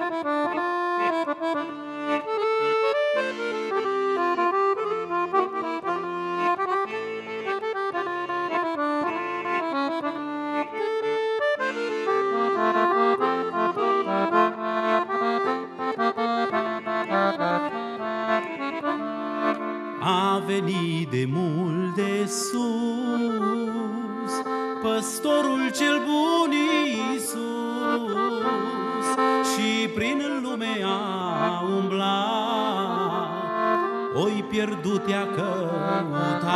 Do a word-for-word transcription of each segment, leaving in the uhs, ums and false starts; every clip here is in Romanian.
A venit de mult de sus păstorul cel bun Iisus și prin lume a umblat, oi pierdut i-a căutat.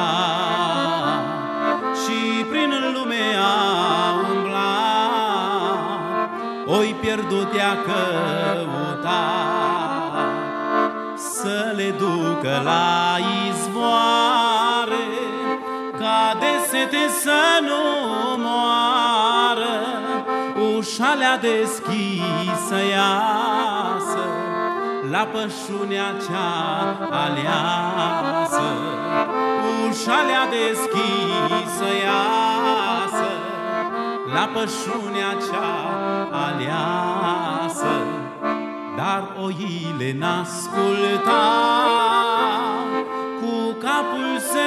Și prin lume a umblat, oi pierdut i-a căutat. Să le ducă la izvoare, ca de sete să nu moară. Ușa le-a deschisă iasă la pășunea cea aleasă. Ușa le-a deschisă iasă la pășunea cea aleasă. Dar oile n-asculta, cu capul se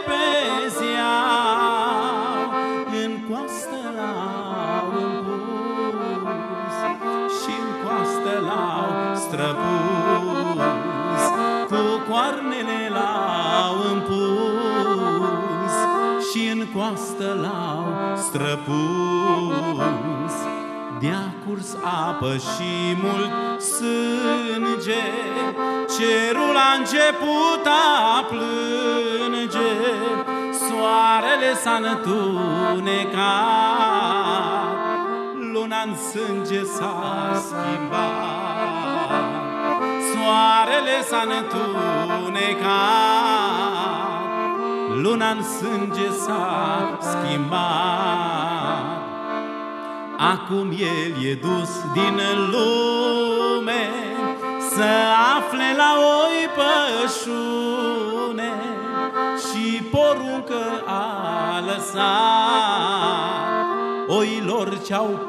repezeau, în coastă l-au împus și-n coastă l-au străpus. Cu coarnele l-au împus și-n coastă l-au străpus. De-a curs apă și mult sânge, cerul a început a plânge. Soarele s-a întunecat, luna-n sânge s-a schimbat. Soarele s-a întunecat, luna-n sânge s-a schimbat. Acum el e dus din lume să afle la oi pășune, și poruncă a lăsat oilor ce-au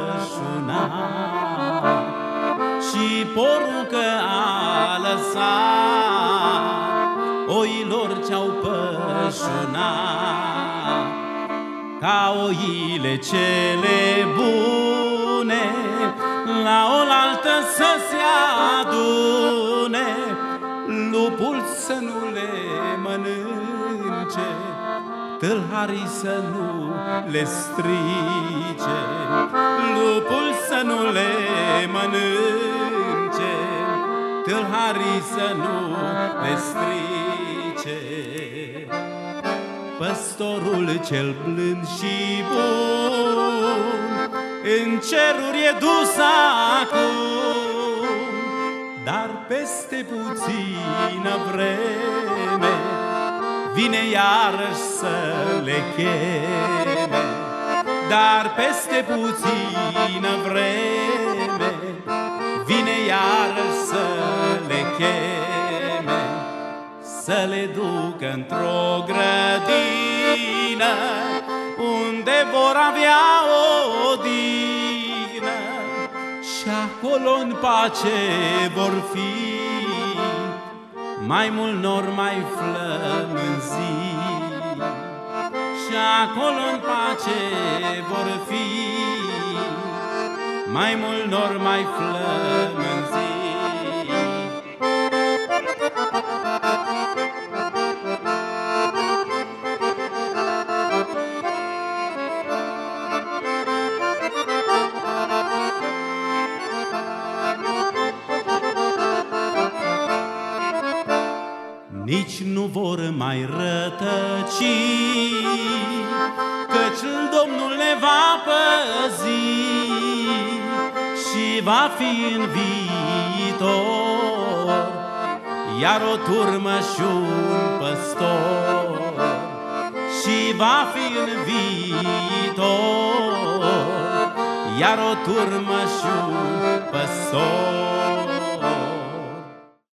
pășunat. Și poruncă a lăsat oilor ce-au pășunat. Ca oile cele bune la oaltă să se adune, lupul să nu le mănânce, tâlharii să nu le strice. Lupul să nu le mănânce, tâlharii să nu le strice. Păstorul cel blând și bun în ceruri e dus acum, dar peste puțină vreme vine iarăși să le cheme. Dar peste puțină vreme vine iarăși să le cheme. Să le ducă într-o grădină unde vor avea odihnă, și acolo-n pace vor fi, mai mult nor mai flămânzi. Și acolo-n pace vor fi, mai mult nor mai flămânzi. Nici nu vor mai rătăci, căci Domnul ne va păzi și va fi în viitor iar o turmă și un păstor. Și va fi în viitor iar o turmă și un păstor.